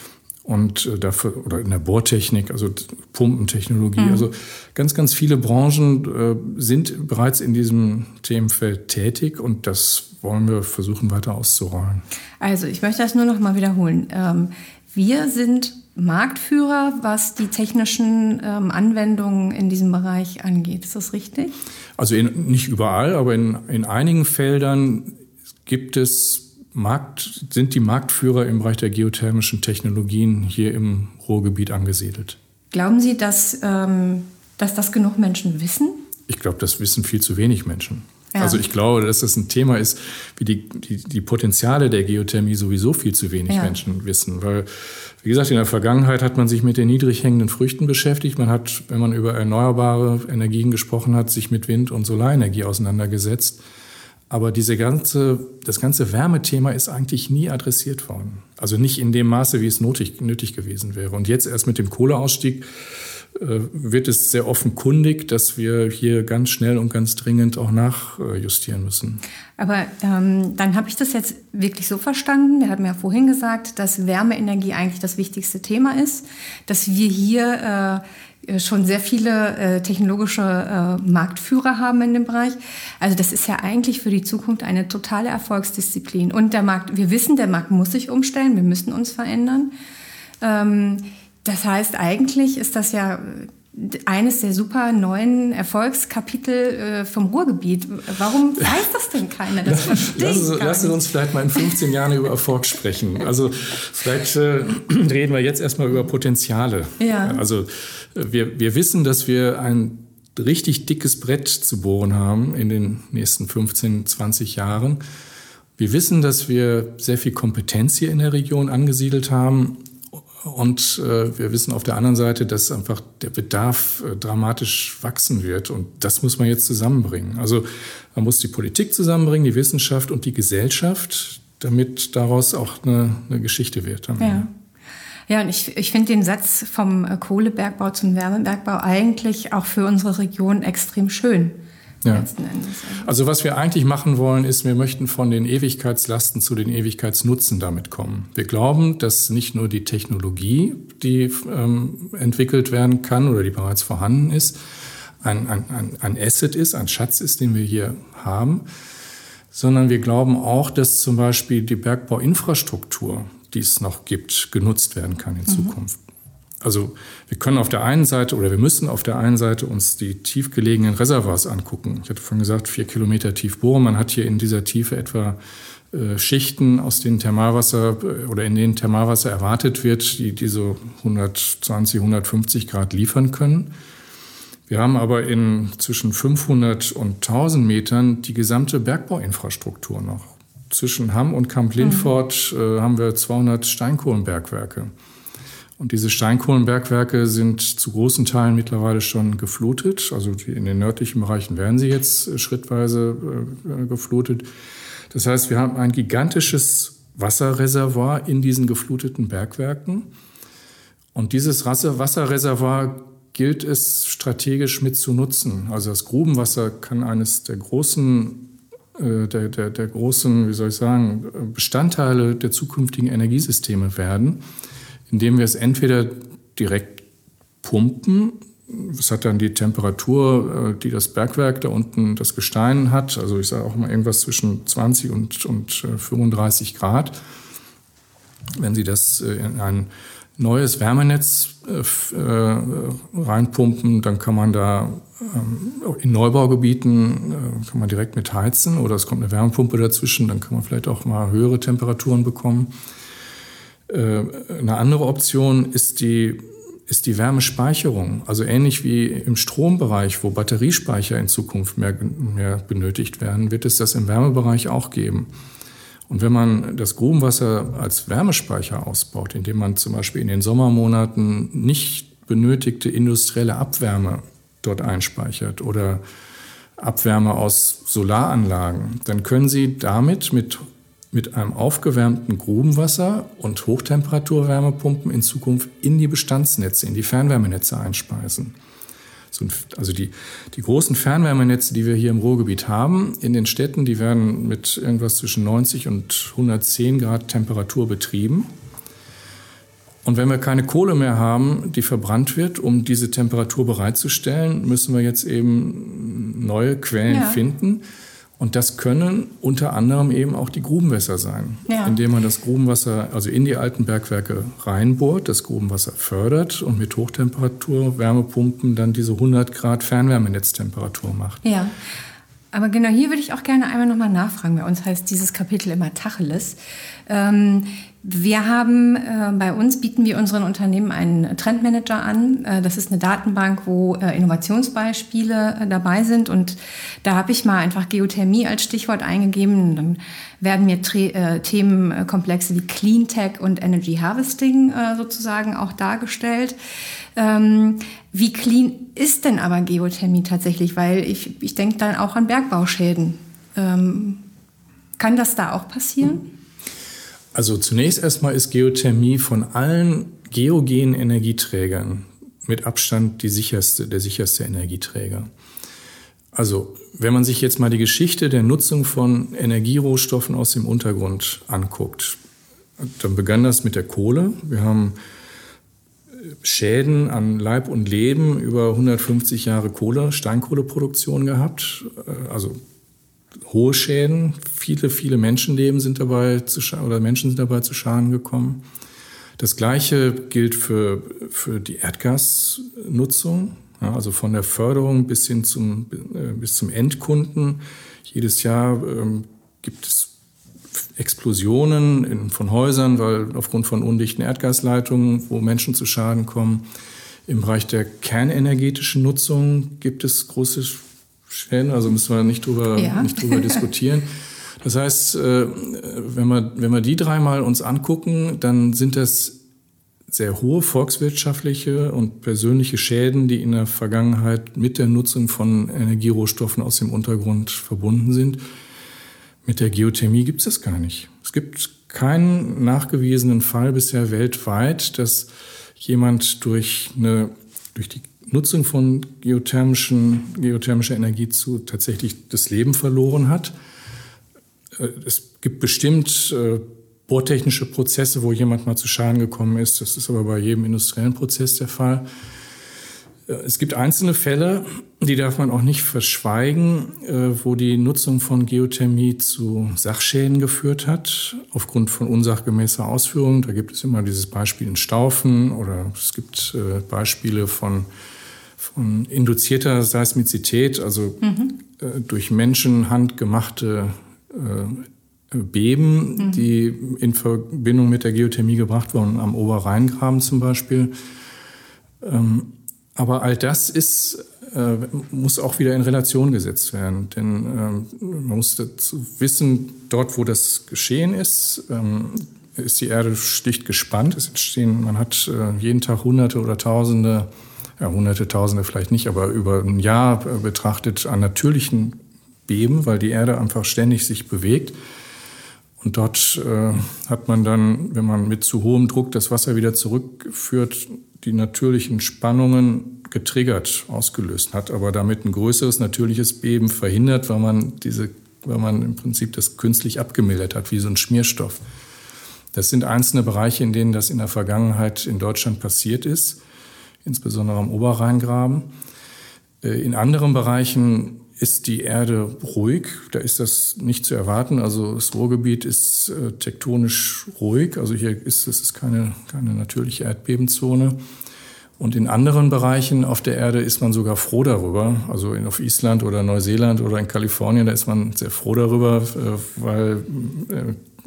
Und dafür, oder in der Bohrtechnik, also Pumpentechnologie. Mhm. Also ganz, ganz viele Branchen äh, sind bereits in diesem Themenfeld tätig und das wollen wir versuchen weiter auszurollen. Also ich möchte das nur noch mal wiederholen. Ähm, wir sind Marktführer, was die technischen ähm, Anwendungen in diesem Bereich angeht. Ist das richtig? Also in, nicht überall, aber in, in einigen Feldern gibt es Markt, sind die Marktführer im Bereich der geothermischen Technologien hier im Ruhrgebiet angesiedelt. Glauben Sie, dass, ähm, dass das genug Menschen wissen? Ich glaube, das wissen viel zu wenig Menschen. Ja. Also ich glaube, dass das ein Thema ist, wie die, die, die Potenziale der Geothermie sowieso viel zu wenig ja. Menschen wissen. Weil, wie gesagt, in der Vergangenheit hat man sich mit den niedrig hängenden Früchten beschäftigt. Man hat, wenn man über erneuerbare Energien gesprochen hat, sich mit Wind- und Solarenergie auseinandergesetzt. Aber diese ganze, das ganze Wärmethema ist eigentlich nie adressiert worden. Also nicht in dem Maße, wie es nötig, nötig gewesen wäre. Und jetzt erst mit dem Kohleausstieg äh, wird es sehr offenkundig, dass wir hier ganz schnell und ganz dringend auch nachjustieren müssen. Aber ähm, dann habe ich das jetzt wirklich so verstanden. Wir hatten ja vorhin gesagt, dass Wärmeenergie eigentlich das wichtigste Thema ist, dass wir hier äh, schon sehr viele äh, technologische äh, Marktführer haben in dem Bereich. Also das ist ja eigentlich für die Zukunft eine totale Erfolgsdisziplin. Und der Markt, wir wissen, der Markt muss sich umstellen, wir müssen uns verändern. Ähm, das heißt, eigentlich ist das ja eines der super neuen Erfolgskapitel äh, vom Ruhrgebiet. Warum weiß das denn keiner? Das verstehe ich gar nicht. Lassen Sie uns vielleicht mal in fünfzehn Jahren über Erfolg sprechen. Also vielleicht äh, reden wir jetzt erstmal über Potenziale. Ja. Also wir, wir wissen, dass wir ein richtig dickes Brett zu bohren haben in den nächsten fünfzehn, zwanzig Jahren. Wir wissen, dass wir sehr viel Kompetenz hier in der Region angesiedelt haben. Und äh, wir wissen auf der anderen Seite, dass einfach der Bedarf äh, dramatisch wachsen wird. Und das muss man jetzt zusammenbringen. Also man muss die Politik zusammenbringen, die Wissenschaft und die Gesellschaft, damit daraus auch eine, eine Geschichte wird. Ja. Ja, und ich, ich finde den Satz vom Kohlebergbau zum Wärmebergbau eigentlich auch für unsere Region extrem schön. Ja. Also was wir eigentlich machen wollen, ist, wir möchten von den Ewigkeitslasten zu den Ewigkeitsnutzen damit kommen. Wir glauben, dass nicht nur die Technologie, die ähm, entwickelt werden kann oder die bereits vorhanden ist, ein, ein, ein Asset ist, ein Schatz ist, den wir hier haben, sondern wir glauben auch, dass zum Beispiel die Bergbauinfrastruktur, die es noch gibt, genutzt werden kann in mhm. Zukunft. Also wir können auf der einen Seite oder wir müssen auf der einen Seite uns die tiefgelegenen Reservoirs angucken. Ich hatte vorhin gesagt, vier Kilometer tief bohren. Man hat hier in dieser Tiefe etwa äh, Schichten, aus denen Thermalwasser äh, oder in denen Thermalwasser erwartet wird, die diese hundertzwanzig, hundertfünfzig Grad liefern können. Wir haben aber in zwischen fünfhundert und tausend Metern die gesamte Bergbauinfrastruktur noch. Zwischen Hamm und Kamp-Lintfort mhm. äh, haben wir zweihundert Steinkohlenbergwerke. Und diese Steinkohlenbergwerke sind zu großen Teilen mittlerweile schon geflutet. Also in den nördlichen Bereichen werden sie jetzt schrittweise äh, geflutet. Das heißt, wir haben ein gigantisches Wasserreservoir in diesen gefluteten Bergwerken. Und dieses Wasserreservoir gilt es strategisch mit zu nutzen. Also das Grubenwasser kann eines der großen, äh, der, der, der großen, wie soll ich sagen, Bestandteile der zukünftigen Energiesysteme werden, indem wir es entweder direkt pumpen, das hat dann die Temperatur, die das Bergwerk da unten, das Gestein hat, also ich sage auch mal irgendwas zwischen zwanzig und, und fünfunddreißig Grad. Wenn Sie das in ein neues Wärmenetz äh, reinpumpen, dann kann man da äh, in Neubaugebieten äh, kann man direkt mit heizen oder es kommt eine Wärmepumpe dazwischen, dann kann man vielleicht auch mal höhere Temperaturen bekommen. Eine andere Option ist die ist die Wärmespeicherung. Also ähnlich wie im Strombereich, wo Batteriespeicher in Zukunft mehr, mehr benötigt werden, wird es das im Wärmebereich auch geben. Und wenn man das Grubenwasser als Wärmespeicher ausbaut, indem man zum Beispiel in den Sommermonaten nicht benötigte industrielle Abwärme dort einspeichert oder Abwärme aus Solaranlagen, dann können Sie damit mit mit einem aufgewärmten Grubenwasser und Hochtemperaturwärmepumpen in Zukunft in die Bestandsnetze, in die Fernwärmenetze einspeisen. Also die, die großen Fernwärmenetze, die wir hier im Ruhrgebiet haben, in den Städten, die werden mit irgendwas zwischen neunzig und hundertzehn Grad Temperatur betrieben. Und wenn wir keine Kohle mehr haben, die verbrannt wird, um diese Temperatur bereitzustellen, müssen wir jetzt eben neue Quellen ja. finden. Und das können unter anderem eben auch die Grubenwässer sein, ja. indem man das Grubenwasser also in die alten Bergwerke reinbohrt, das Grubenwasser fördert und mit Hochtemperatur Wärmepumpen dann diese hundert Grad Fernwärmenetztemperatur macht. Ja, aber genau hier würde ich auch gerne einmal nochmal nachfragen. Bei uns heißt dieses Kapitel immer Tacheles. Ähm, wir haben, äh, bei uns bieten wir unseren Unternehmen einen Trendmanager an. Äh, das ist eine Datenbank, wo äh, Innovationsbeispiele äh, dabei sind. Und da habe ich mal einfach Geothermie als Stichwort eingegeben. Dann werden mir Tre- äh, Themenkomplexe wie Cleantech und Energy Harvesting äh, sozusagen auch dargestellt. Ähm, wie clean ist denn aber Geothermie tatsächlich? Weil ich, ich denke dann auch an Bergbauschäden. Ähm, kann das da auch passieren? Also zunächst erstmal ist Geothermie von allen geogenen Energieträgern mit Abstand die sicherste, der sicherste Energieträger. Also wenn man sich jetzt mal die Geschichte der Nutzung von Energierohstoffen aus dem Untergrund anguckt, dann begann das mit der Kohle. Wir haben Schäden an Leib und Leben über hundertfünfzig Jahre Kohle, Steinkohleproduktion gehabt, also hohe Schäden. Viele, viele Menschenleben sind dabei zu Scha- oder Menschen sind dabei zu Schaden gekommen. Das Gleiche gilt für, für die Erdgasnutzung, ja, also von der Förderung bis hin zum, äh, bis zum Endkunden. Jedes Jahr ähm, gibt es Explosionen in, von Häusern, weil aufgrund von undichten Erdgasleitungen, wo Menschen zu Schaden kommen. Im Bereich der kernenergetischen Nutzung gibt es große Schäden, also müssen wir nicht drüber, ja. nicht drüber diskutieren. Das heißt, wenn wir, wenn wir die dreimal uns angucken, dann sind das sehr hohe volkswirtschaftliche und persönliche Schäden, die in der Vergangenheit mit der Nutzung von Energierohstoffen aus dem Untergrund verbunden sind. Mit der Geothermie gibt es das gar nicht. Es gibt keinen nachgewiesenen Fall bisher weltweit, dass jemand durch, eine, durch die Nutzung von geothermischen, geothermischer Energie zu tatsächlich das Leben verloren hat. Es gibt bestimmt äh, bohrtechnische Prozesse, wo jemand mal zu Schaden gekommen ist. Das ist aber bei jedem industriellen Prozess der Fall. Es gibt einzelne Fälle, die darf man auch nicht verschweigen, wo die Nutzung von Geothermie zu Sachschäden geführt hat, aufgrund von unsachgemäßer Ausführung. Da gibt es immer dieses Beispiel in Staufen oder es gibt Beispiele von, von induzierter Seismizität, also mhm. durch Menschenhand gemachte Beben, mhm. die in Verbindung mit der Geothermie gebracht wurden, am Oberrheingraben zum Beispiel. Aber all das ist, äh, muss auch wieder in Relation gesetzt werden. Denn äh, man muss dazu wissen, dort wo das geschehen ist, ähm, ist die Erde schlicht gespannt. Es entstehen, man hat äh, jeden Tag Hunderte oder Tausende, ja Hunderte, Tausende vielleicht nicht, aber über ein Jahr äh, betrachtet an natürlichen Beben, weil die Erde einfach ständig sich bewegt. Und dort äh, hat man dann, wenn man mit zu hohem Druck das Wasser wieder zurückführt, die natürlichen Spannungen getriggert, ausgelöst, hat aber damit ein größeres natürliches Beben verhindert, weil man diese, weil man im Prinzip das künstlich abgemildert hat, wie so ein Schmierstoff. Das sind einzelne Bereiche, in denen das in der Vergangenheit in Deutschland passiert ist, insbesondere am Oberrheingraben. In anderen Bereichen ist die Erde ruhig, da ist das nicht zu erwarten. Also das Ruhrgebiet ist äh, tektonisch ruhig, also hier ist es ist keine, keine natürliche Erdbebenzone. Und in anderen Bereichen auf der Erde ist man sogar froh darüber. Also in, auf Island oder Neuseeland oder in Kalifornien, da ist man sehr froh darüber, äh, weil äh,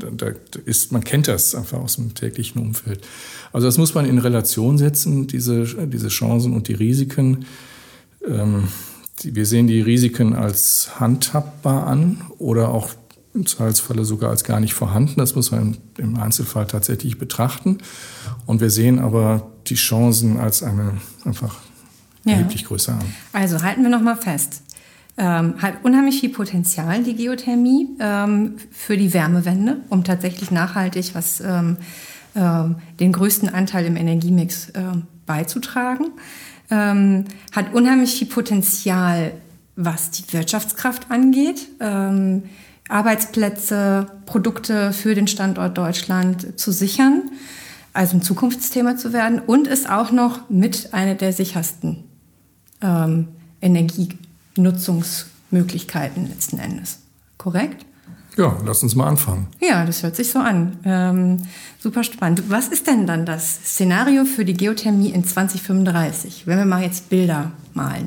da ist, man kennt das einfach aus dem täglichen Umfeld. Also das muss man in Relation setzen, diese, diese Chancen und die Risiken. Ähm, die, wir sehen die Risiken als handhabbar an oder auch im Zweifelsfalle sogar als gar nicht vorhanden. Das muss man im Einzelfall tatsächlich betrachten. Und wir sehen aber die Chancen als eine einfach ja. erheblich größer an. Also halten wir noch mal fest. Ähm, hat unheimlich viel Potenzial, die Geothermie, ähm, für die Wärmewende, um tatsächlich nachhaltig was, ähm, äh, den größten Anteil im Energiemix äh, beizutragen. Ähm, hat unheimlich viel Potenzial, was die Wirtschaftskraft angeht. Ähm, Arbeitsplätze, Produkte für den Standort Deutschland zu sichern, also ein Zukunftsthema zu werden und ist auch noch mit einer der sichersten ähm, Energienutzungsmöglichkeiten letzten Endes. Korrekt? Ja, lass uns mal anfangen. Ja, das hört sich so an. Ähm, super spannend. Was ist denn dann das Szenario für die Geothermie in zwanzig fünfunddreißig, wenn wir mal jetzt Bilder malen?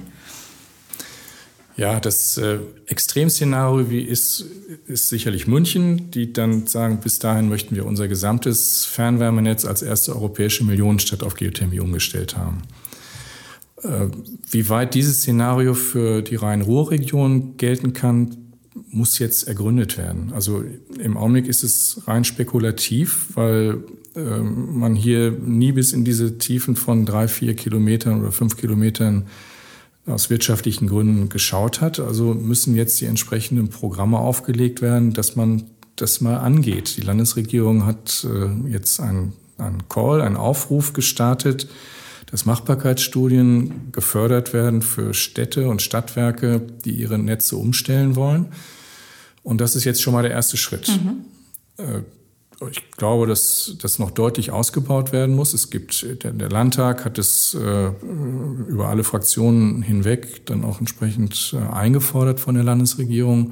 Ja, das äh, Extremszenario wie ist, ist sicherlich München, die dann sagen, bis dahin möchten wir unser gesamtes Fernwärmenetz als erste europäische Millionenstadt auf Geothermie umgestellt haben. Äh, wie weit dieses Szenario für die Rhein-Ruhr-Region gelten kann, muss jetzt ergründet werden. Also im Augenblick ist es rein spekulativ, weil äh, man hier nie bis in diese Tiefen von drei, vier Kilometern oder fünf Kilometern aus wirtschaftlichen Gründen geschaut hat. Also müssen jetzt die entsprechenden Programme aufgelegt werden, dass man das mal angeht. Die Landesregierung hat äh, jetzt einen, einen Call, einen Aufruf gestartet, dass Machbarkeitsstudien gefördert werden für Städte und Stadtwerke, die ihre Netze umstellen wollen. Und das ist jetzt schon mal der erste Schritt. Mhm. Äh, Ich glaube, dass das noch deutlich ausgebaut werden muss. Es gibt, der, der Landtag hat es äh, über alle Fraktionen hinweg dann auch entsprechend äh, eingefordert von der Landesregierung.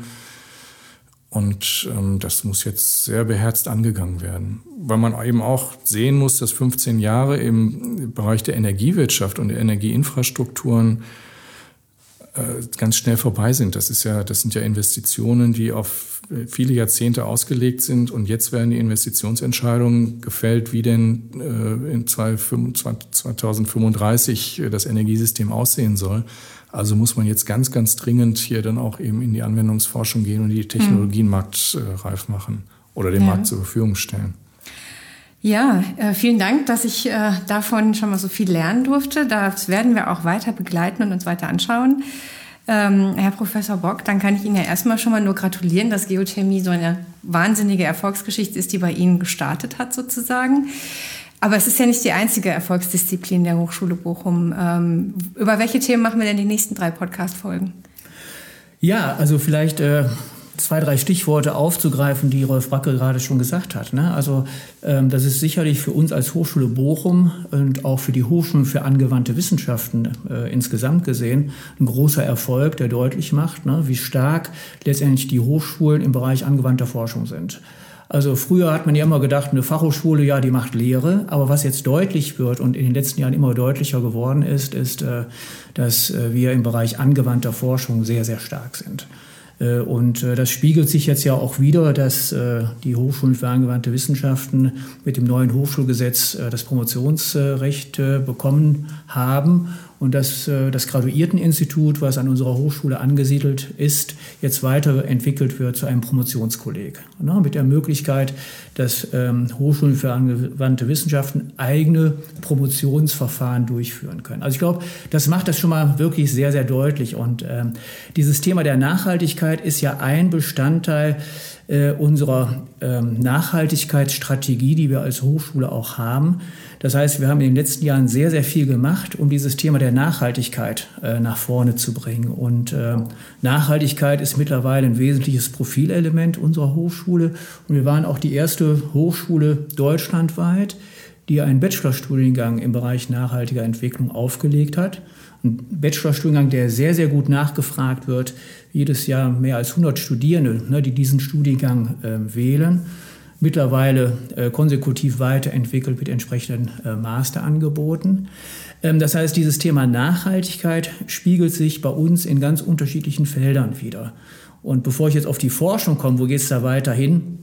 Und ähm, das muss jetzt sehr beherzt angegangen werden. Weil man eben auch sehen muss, dass fünfzehn Jahre im Bereich der Energiewirtschaft und der Energieinfrastrukturen äh, ganz schnell vorbei sind. Das ist ja, das sind ja Investitionen, die auf viele Jahrzehnte ausgelegt sind und jetzt werden die Investitionsentscheidungen gefällt, wie denn äh, in zweitausendfünfunddreißig das Energiesystem aussehen soll. Also muss man jetzt ganz, ganz dringend hier dann auch eben in die Anwendungsforschung gehen und die Technologien mhm. marktreif machen oder den ja. Markt zur Verfügung stellen. Ja, äh, vielen Dank, dass ich äh, davon schon mal so viel lernen durfte. Das werden wir auch weiter begleiten und uns weiter anschauen. Ähm, Herr Professor Bock, dann kann ich Ihnen ja erstmal schon mal nur gratulieren, dass Geothermie so eine wahnsinnige Erfolgsgeschichte ist, die bei Ihnen gestartet hat sozusagen. Aber es ist ja nicht die einzige Erfolgsdisziplin der Hochschule Bochum. Ähm, über welche Themen machen wir denn die nächsten drei Podcast-Folgen? Ja, also vielleicht äh, zwei, drei Stichworte aufzugreifen, die Rolf Bracke gerade schon gesagt hat. Ne? Also ähm, das ist sicherlich für uns als Hochschule Bochum und auch für die Hochschulen für angewandte Wissenschaften äh, insgesamt gesehen ein großer Erfolg, der deutlich macht, ne, wie stark letztendlich die Hochschulen im Bereich angewandter Forschung sind. Also früher hat man ja immer gedacht, eine Fachhochschule, ja, die macht Lehre. Aber was jetzt deutlich wird und in den letzten Jahren immer deutlicher geworden ist, ist, äh, dass äh, wir im Bereich angewandter Forschung sehr, sehr stark sind. Und das spiegelt sich jetzt ja auch wieder, dass die Hochschulen für angewandte Wissenschaften mit dem neuen Hochschulgesetz das Promotionsrecht bekommen haben und dass das Graduierteninstitut, was an unserer Hochschule angesiedelt ist, jetzt weiterentwickelt wird zu einem Promotionskolleg. Mit der Möglichkeit, dass Hochschulen für angewandte Wissenschaften eigene Promotionsverfahren durchführen können. Also ich glaube, das macht das schon mal wirklich sehr, sehr deutlich. Und dieses Thema der Nachhaltigkeit ist ja ein Bestandteil äh, unserer ähm, Nachhaltigkeitsstrategie, die wir als Hochschule auch haben. Das heißt, wir haben in den letzten Jahren sehr, sehr viel gemacht, um dieses Thema der Nachhaltigkeit äh, nach vorne zu bringen. Und äh, Nachhaltigkeit ist mittlerweile ein wesentliches Profilelement unserer Hochschule. Und wir waren auch die erste Hochschule deutschlandweit, die einen Bachelorstudiengang im Bereich nachhaltiger Entwicklung aufgelegt hat. Ein Bachelorstudiengang, der sehr, sehr gut nachgefragt wird. Jedes Jahr mehr als hundert Studierende, ne, die diesen Studiengang äh, wählen. Mittlerweile äh, konsekutiv weiterentwickelt mit entsprechenden äh, Masterangeboten. Ähm, das heißt, dieses Thema Nachhaltigkeit spiegelt sich bei uns in ganz unterschiedlichen Feldern wider. Und bevor ich jetzt auf die Forschung komme, wo geht es da weiter hin?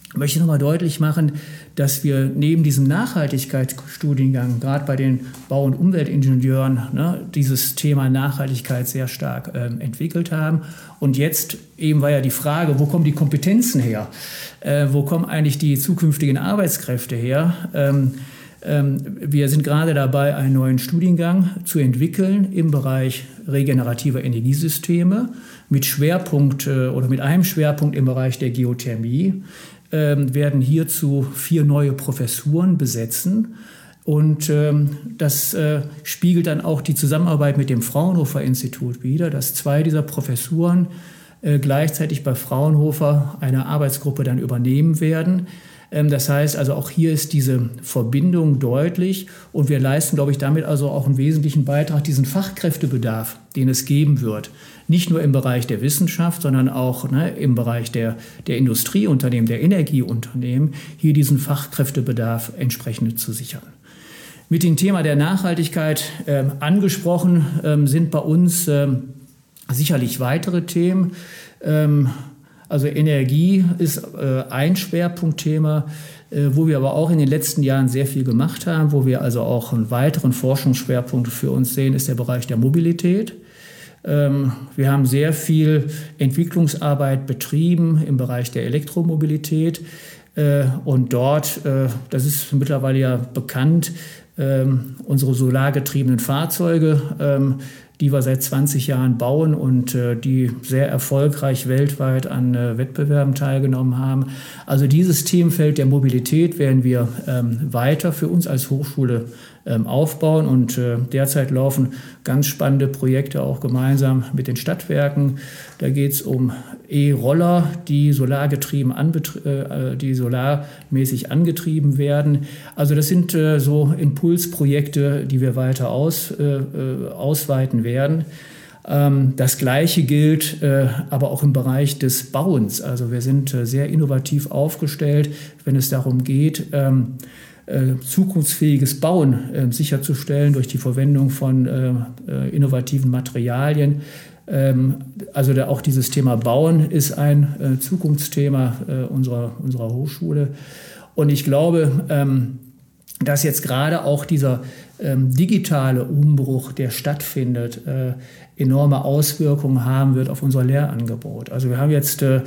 möchte ich nochmal deutlich machen, dass wir neben diesem Nachhaltigkeitsstudiengang, gerade bei den Bau- und Umweltingenieuren, ne, dieses Thema Nachhaltigkeit sehr stark äh, entwickelt haben. Und jetzt eben war ja die Frage, wo kommen die Kompetenzen her? Äh, wo kommen eigentlich die zukünftigen Arbeitskräfte her? Ähm, ähm, wir sind gerade dabei, einen neuen Studiengang zu entwickeln im Bereich regenerativer Energiesysteme mit Schwerpunkt äh, oder mit einem Schwerpunkt im Bereich der Geothermie. Ähm, werden hierzu vier neue Professuren besetzen. Und ähm, das äh, spiegelt dann auch die Zusammenarbeit mit dem Fraunhofer Institut wider, dass zwei dieser Professuren äh, gleichzeitig bei Fraunhofer eine Arbeitsgruppe dann übernehmen werden. Ähm, das heißt also, auch hier ist diese Verbindung deutlich und wir leisten, glaube ich, damit also auch einen wesentlichen Beitrag, diesen Fachkräftebedarf, den es geben wird. Nicht nur im Bereich der Wissenschaft, sondern auch ne, im Bereich der, der Industrieunternehmen, der Energieunternehmen, hier diesen Fachkräftebedarf entsprechend zu sichern. Mit dem Thema der Nachhaltigkeit äh, angesprochen ähm, sind bei uns ähm, sicherlich weitere Themen. Ähm, also Energie ist äh, ein Schwerpunktthema, äh, wo wir aber auch in den letzten Jahren sehr viel gemacht haben, wo wir also auch einen weiteren Forschungsschwerpunkt für uns sehen, ist der Bereich der Mobilität. Wir haben sehr viel Entwicklungsarbeit betrieben im Bereich der Elektromobilität. Und dort, das ist mittlerweile ja bekannt, unsere solargetriebenen Fahrzeuge, die wir seit zwanzig Jahren bauen und die sehr erfolgreich weltweit an Wettbewerben teilgenommen haben. Also dieses Themenfeld der Mobilität werden wir weiter für uns als Hochschule aufbauen und äh, derzeit laufen ganz spannende Projekte auch gemeinsam mit den Stadtwerken. Da geht es um E-Roller, die solargetrieben äh, die solarmäßig angetrieben werden. Also das sind äh, so Impulsprojekte, die wir weiter aus, äh, ausweiten werden. Ähm, das Gleiche gilt äh, aber auch im Bereich des Bauens. Also wir sind äh, sehr innovativ aufgestellt, wenn es darum geht, ähm, Äh, zukunftsfähiges Bauen äh, sicherzustellen durch die Verwendung von äh, äh, innovativen Materialien. Ähm, also da auch dieses Thema Bauen ist ein äh, Zukunftsthema äh, unserer, unserer Hochschule. Und ich glaube, ähm, dass jetzt gerade auch dieser ähm, digitale Umbruch, der stattfindet, äh, enorme Auswirkungen haben wird auf unser Lehrangebot. Also wir haben jetzt äh,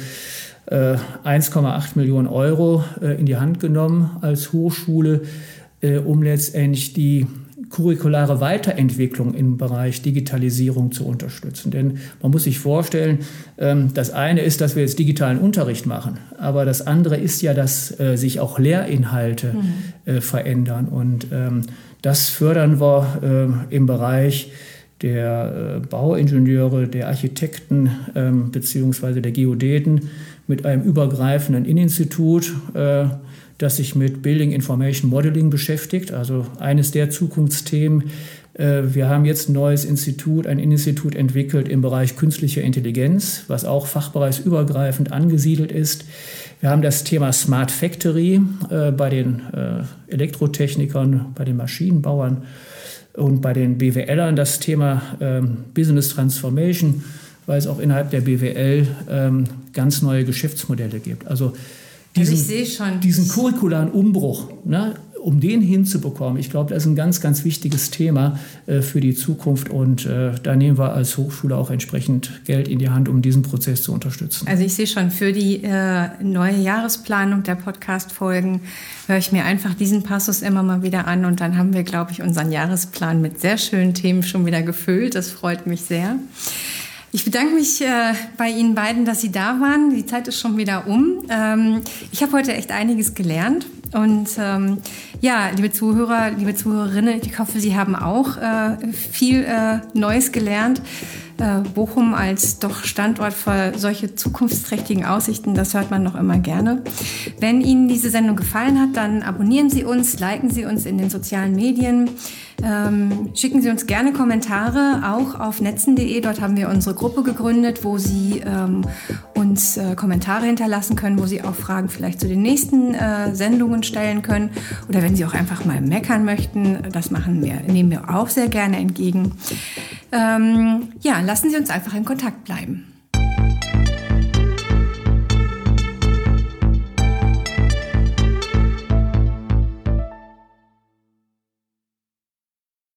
eins Komma acht Millionen Euro in die Hand genommen als Hochschule, um letztendlich die curriculare Weiterentwicklung im Bereich Digitalisierung zu unterstützen. Denn man muss sich vorstellen, das eine ist, dass wir jetzt digitalen Unterricht machen, aber das andere ist ja, dass sich auch Lehrinhalte mhm. verändern. Und das fördern wir im Bereich der Bauingenieure, der Architekten bzw. der Geodäten mit einem übergreifenden Institut, äh, das sich mit Building Information Modeling beschäftigt, also eines der Zukunftsthemen. Äh, wir haben jetzt ein neues Institut, ein Institut entwickelt im Bereich künstliche Intelligenz, was auch fachbereichsübergreifend angesiedelt ist. Wir haben das Thema Smart Factory äh, bei den äh, Elektrotechnikern, bei den Maschinenbauern und bei den B W Lern, das Thema äh, Business Transformation, weil es auch innerhalb der B W L ähm, ganz neue Geschäftsmodelle gibt. Also diesen, also ich sehe schon. diesen curricularen Umbruch, ne, um den hinzubekommen, ich glaube, das ist ein ganz, ganz wichtiges Thema äh, für die Zukunft. Und äh, da nehmen wir als Hochschule auch entsprechend Geld in die Hand, um diesen Prozess zu unterstützen. Also ich sehe schon, für die äh, neue Jahresplanung der Podcast-Folgen höre ich mir einfach diesen Passus immer mal wieder an. Und dann haben wir, glaube ich, unseren Jahresplan mit sehr schönen Themen schon wieder gefüllt. Das freut mich sehr. Ich bedanke mich äh, bei Ihnen beiden, dass Sie da waren. Die Zeit ist schon wieder um. Ähm, ich habe heute echt einiges gelernt. Und ähm, ja, liebe Zuhörer, liebe Zuhörerinnen, ich hoffe, Sie haben auch äh, viel äh, Neues gelernt. Äh, Bochum als doch Standort für solche zukunftsträchtigen Aussichten, das hört man noch immer gerne. Wenn Ihnen diese Sendung gefallen hat, dann abonnieren Sie uns, liken Sie uns in den sozialen Medien. Ähm, schicken Sie uns gerne Kommentare, auch auf netzen punkt de. Dort haben wir unsere Gruppe gegründet, wo Sie ähm, uns äh, Kommentare hinterlassen können, wo Sie auch Fragen vielleicht zu den nächsten äh, Sendungen stellen können. Oder wenn Sie auch einfach mal meckern möchten, das machen wir, nehmen wir auch sehr gerne entgegen. Ähm, ja, lassen Sie uns einfach in Kontakt bleiben.